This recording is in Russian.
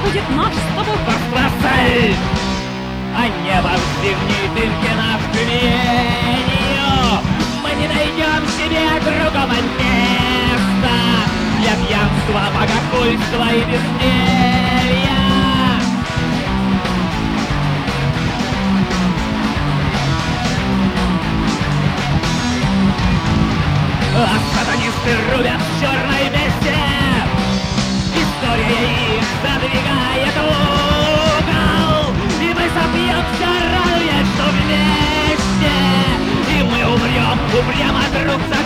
будет наш с тобой Бросай! А небо в зимней дымке навкленью. Мы не найдем себе другого места для пьянства, богохульства и безделья. А сатанисты рубят в черной месте. История их задвигает в угол. И мы сопьемся, радуясь, что вместе. И мы умрем, упрямо друг за